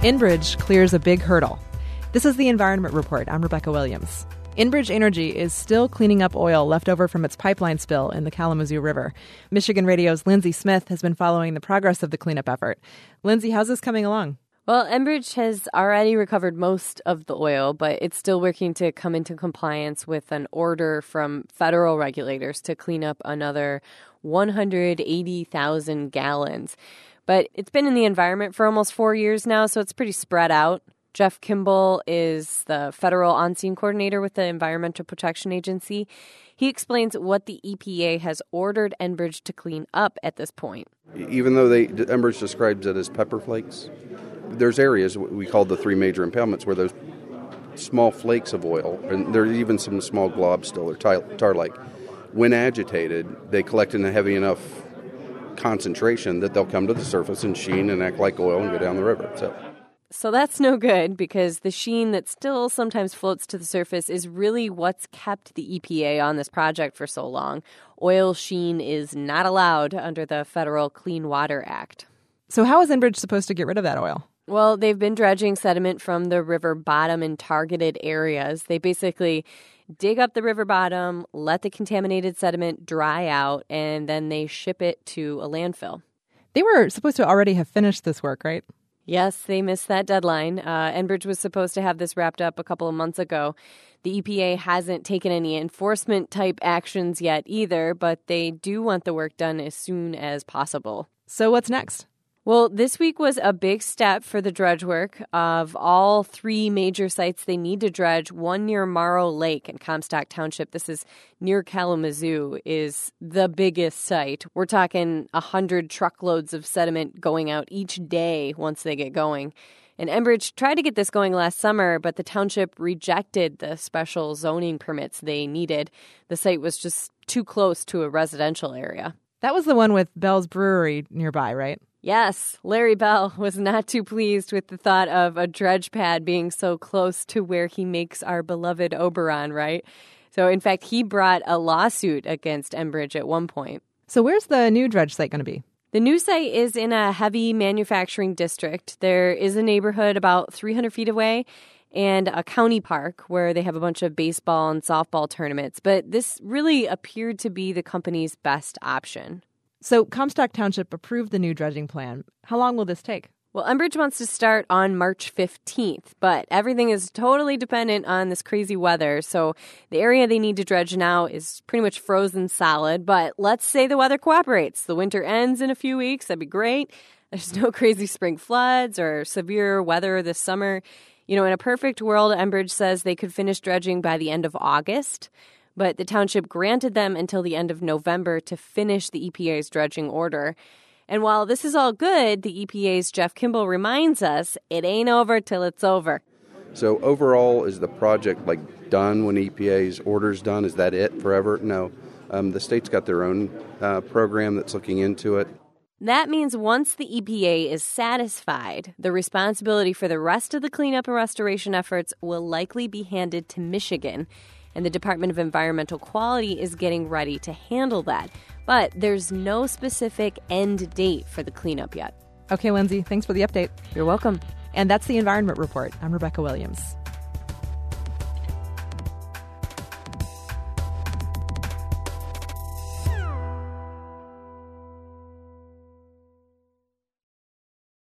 Enbridge clears a big hurdle. This is the Environment Report. I'm Rebecca Williams. Enbridge Energy is still cleaning up oil left over from its pipeline spill in the Kalamazoo River. Michigan Radio's Lindsay Smith has been following the progress of the cleanup effort. Lindsay, how's this coming along? Well, Enbridge has already recovered most of the oil, but it's still working to come into compliance with an order from federal regulators to clean up another 180,000 gallons. But it's been in the environment for almost 4 years now, so it's pretty spread out. Jeff Kimball is the federal on-scene coordinator with the Environmental Protection Agency. He explains what the EPA has ordered Enbridge to clean up at this point. Even though Enbridge describes it as pepper flakes, there's areas we call the three major impoundments where those small flakes of oil, and there's even some small globs still, or tar-like, when agitated, they collect in a heavy enough concentration that they'll come to the surface and sheen and act like oil and go down the river. So that's no good, because the sheen that still sometimes floats to the surface is really what's kept the EPA on this project for so long. Oil sheen is not allowed under the Federal Clean Water Act. So how is Enbridge supposed to get rid of that oil? Well, they've been dredging sediment from the river bottom in targeted areas. They basically dig up the river bottom, let the contaminated sediment dry out, and then they ship it to a landfill. They were supposed to already have finished this work, right? Yes, they missed that deadline. Enbridge was supposed to have this wrapped up a couple of months ago. The EPA hasn't taken any enforcement-type actions yet either, but they do want the work done as soon as possible. So what's next? Well, this week was a big step for the dredge work. Of all three major sites they need to dredge, one near Morrow Lake in Comstock Township, this is near Kalamazoo, is the biggest site. We're talking 100 truckloads of sediment going out each day once they get going. And Enbridge tried to get this going last summer, but the township rejected the special zoning permits they needed. The site was just too close to a residential area. That was the one with Bell's Brewery nearby, right? Yes, Larry Bell was not too pleased with the thought of a dredge pad being so close to where he makes our beloved Oberon, right? So, in fact, he brought a lawsuit against Enbridge at one point. So where's the new dredge site going to be? The new site is in a heavy manufacturing district. There is a neighborhood about 300 feet away and a county park where they have a bunch of baseball and softball tournaments. But this really appeared to be the company's best option. So Comstock Township approved the new dredging plan. How long will this take? Well, Enbridge wants to start on March 15th, but everything is totally dependent on this crazy weather. So the area they need to dredge now is pretty much frozen solid. But let's say the weather cooperates. The winter ends in a few weeks. That'd be great. There's no crazy spring floods or severe weather this summer. You know, in a perfect world, Enbridge says they could finish dredging by the end of August. But the township granted them until the end of November to finish the EPA's dredging order. And while this is all good, the EPA's Jeff Kimball reminds us it ain't over till it's over. So overall, is the project done when EPA's order's done? Is that it forever? No. The state's got their own program that's looking into it. That means once the EPA is satisfied, the responsibility for the rest of the cleanup and restoration efforts will likely be handed to Michigan. And the Department of Environmental Quality is getting ready to handle that. But there's no specific end date for the cleanup yet. Okay, Lindsay, thanks for the update. You're welcome. And that's the Environment Report. I'm Rebecca Williams.